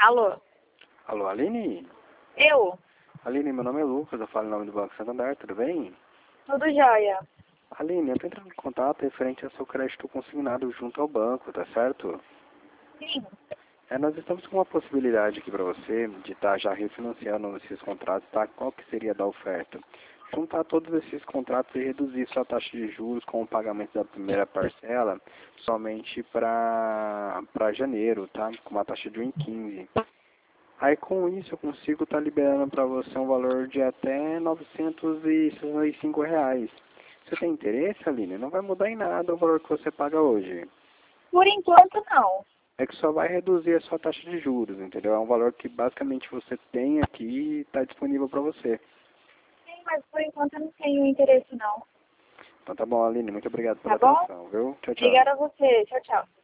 Alô? Alô, Aline? Eu? Aline, meu nome é Lucas, eu falo em nome do Banco Santander, tudo bem? Tudo jóia. Aline, eu tô entrando em contato referente ao seu crédito consignado junto ao banco, tá certo? Sim. Nós estamos com uma possibilidade aqui para você de estar já refinanciando esses contratos, tá? Qual que seria a da oferta? Juntar todos esses contratos e reduzir sua taxa de juros com o pagamento da primeira parcela somente para janeiro, tá? Com uma taxa de 1,15. Aí com isso eu consigo estar liberando para você um valor de até R$ 965. Você tem interesse, Aline? Não vai mudar em nada o valor que você paga hoje. Por enquanto, não. É que só vai reduzir a sua taxa de juros, entendeu? É um valor que basicamente você tem aqui e está disponível para você. Sim, mas por enquanto eu não tenho interesse, não. Então tá bom, Aline. Muito obrigado pela Tá bom? atenção, viu? Tchau, tchau. Obrigada a você. Tchau, tchau.